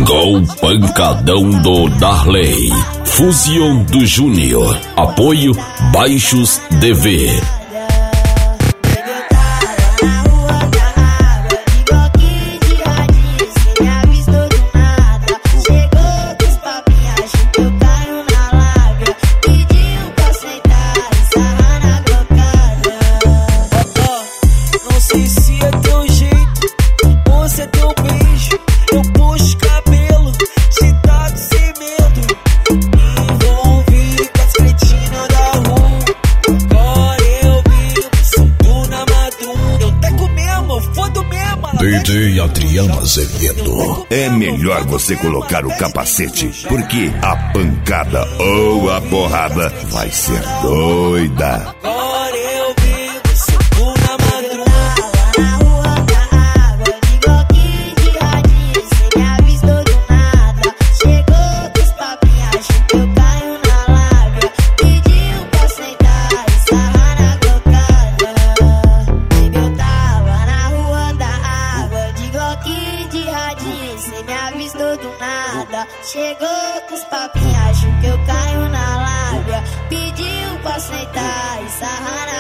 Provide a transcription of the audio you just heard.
Chegou o pancadão do Darley. Fusion do Júnior. Apoio Baixos DV. DJ Adriano Azevedo. É melhor você colocar o capacete, porque a pancada ou a porrada vai ser doida. Agora eu vivo seguro na madrugada. Na rua da água, digo aqui de radinho. Cê me avistou do nada. Chegou com os papinhos, achou que eu caio na lábia. Pediu pra sentar e sarrar na cocada. Eu tava na rua da água, digo aqui de radinho. Cê me avistou do nada. Chegou com os papinhos, achou que eu caio na lábia. Pediu pra sentar e sarrar na